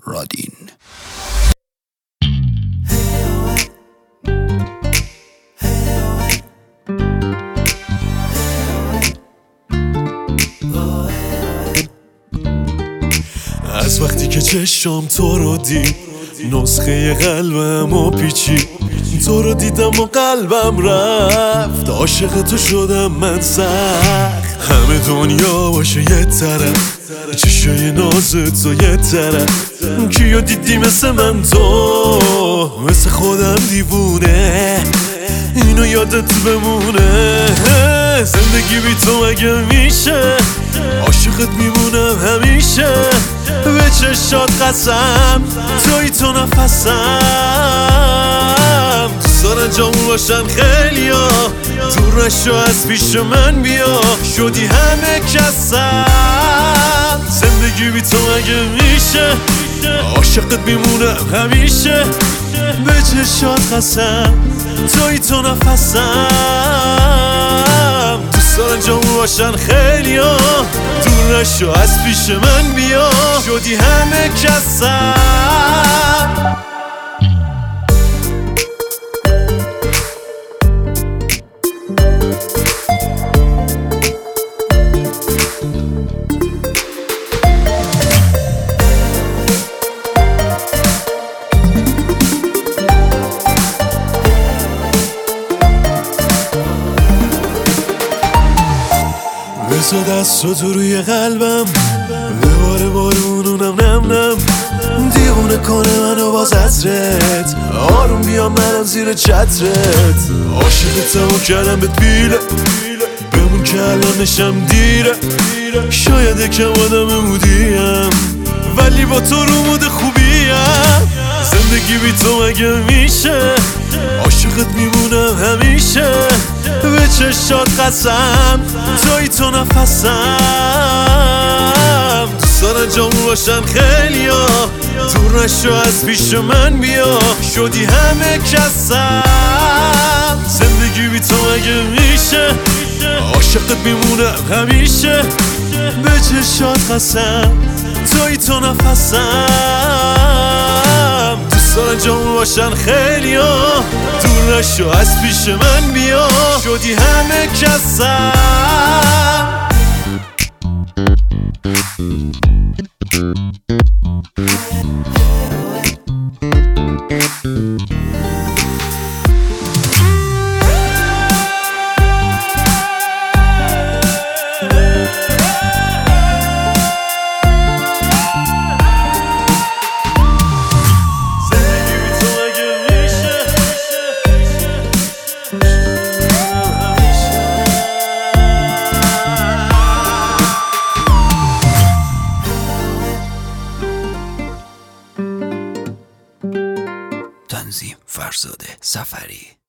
رادین. از وقتی که چشم تو رو دید نسخه قلبم و پیچی، تو رو دیدم و قلبم رفت، عاشق تو شدم من سخت. همه دنیا باشه یه طرف، چشای نازت تو یه طرف، کیو دیدی مثل من تو، مثل خودم دیوونه، اینو یادت بمونه. زندگی بی تو مگه میشه، عاشقت میمونم همیشه، به چشات قسم توی تو نفسم. دوست دارن جامون باشن خیلیا، دور نشو از پیش من بیا، شدی همه کسم. زندگی بی تو مگه میشه، عاشقت میمونم همیشه، به چشات قسم توی تو نفسم. دوست دارن جامون باشن خیلیا، دور نشو از پیش من بیا، شدی همه کسم. بزا دست تو روی قلبم، به بار بارونونم نم نم، دیوونه کنه منو باز عطرت، آروم بیام منم زیر چترت. عاشقتم و کردم بهت بیله، بمون که الان نشم دیره، شاید یکم آدم مودیم ولی با تو رو مود خوبیم. زندگی بی تو مگه میشه، عاشقت میمونم همیشه، به چشات قسم توی تو نفسم. دوست دارن جامون باشن خیلیا، دور نشو از پیش من بیا، شدی همه کسم. زندگی بی تو مگه میشه، عاشقت میمونم همیشه، به چشات قسم توی تو نفسم. دوست دارن جامون باشن خیلیا، دور نشو از پیش من بیا، شدی همه کسم. تنظیم فرزاد سفری.